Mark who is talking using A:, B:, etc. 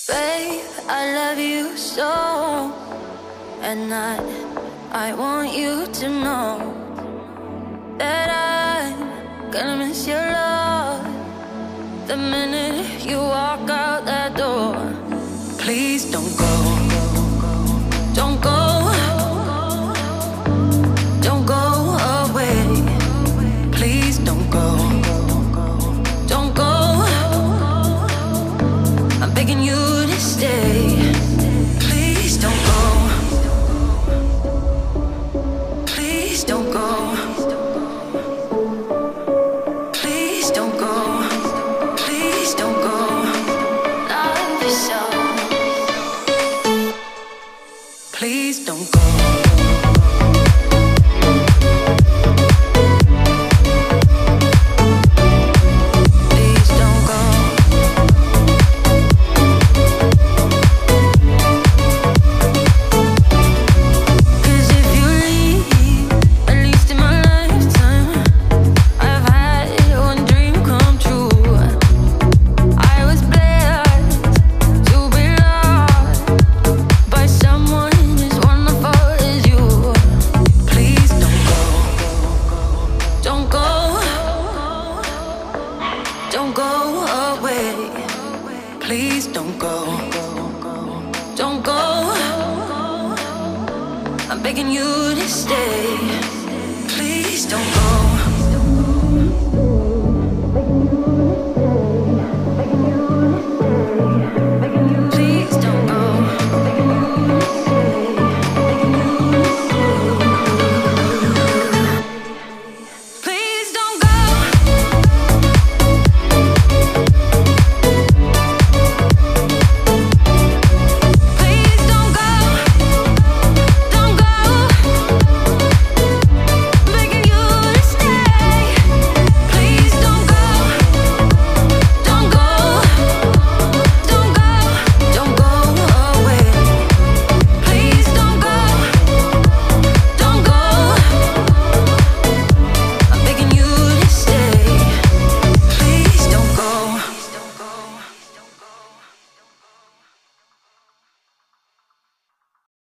A: Babe, I love you so, and I want you to know that I'm gonna miss your love the minute you walk out that door. Please don't go, don't go, don't go away. Please don't go, don't go. I'm begging you to stay. Please don't go. Please don't go. Please don't go. Please don't go. Love is so. Please don't go. Don't go away. Please don't go. Don't go. I'm begging you to stay. Please don't go.